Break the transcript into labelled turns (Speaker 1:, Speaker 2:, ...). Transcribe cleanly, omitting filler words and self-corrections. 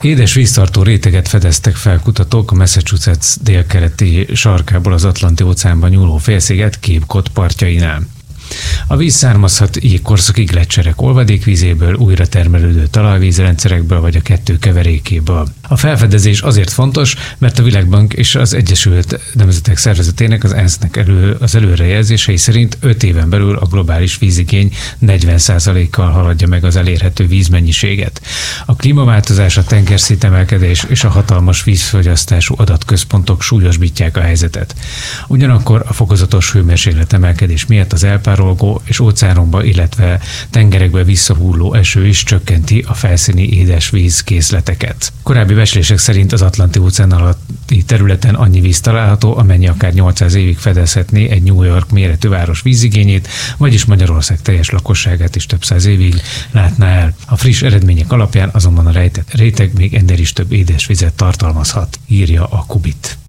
Speaker 1: Édes víztartó réteget fedeztek fel kutatók a Massachusetts délkeleti sarkából az Atlanti-óceánban nyúló félsziget Cape Cod partjainál. A víz származhat jégkorszaki gleccserek olvadékvízéből, újra termelődő talajvízrendszerekből vagy a kettő keverékéből. A felfedezés azért fontos, mert a Világbank és az Egyesült Nemzetek Szervezetének, az ENSZ-nek az előrejelzései szerint 5 éven belül a globális vízigény 40%-kal haladja meg az elérhető vízmennyiséget. A klímaváltozás, a tengerszint-emelkedés és a hatalmas vízfogyasztású adatközpontok súlyosbítják a helyzetet. Ugyanakkor a fokozatos hőmérséklet emelkedés miatt az elpárolgó és óceánokba, illetve tengerekbe visszahulló eső is csökkenti a felszíni édesvíz készleteket. Korábbi becslések szerint az Atlanti-óceán alatti területen annyi víz található, amennyi akár 800 évig fedezhetné egy New York méretű város vízigényét, vagyis Magyarország teljes lakosságát is több száz évig látná el. A friss eredmények alapján azonban a rejtett réteg még ennél is több édesvizet tartalmazhat, írja a Kubit.